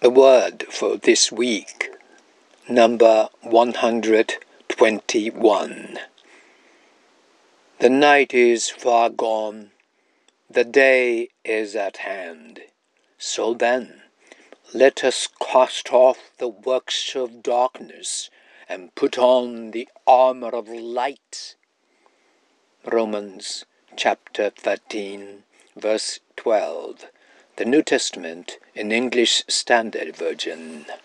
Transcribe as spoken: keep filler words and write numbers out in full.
The word for this week, number one hundred twenty-one. The night is far gone, the day is at hand. So then, let us cast off the works of darkness and put on the armor of light. Romans chapter thirteen, verse twelve. The New Testament in English Standard Version.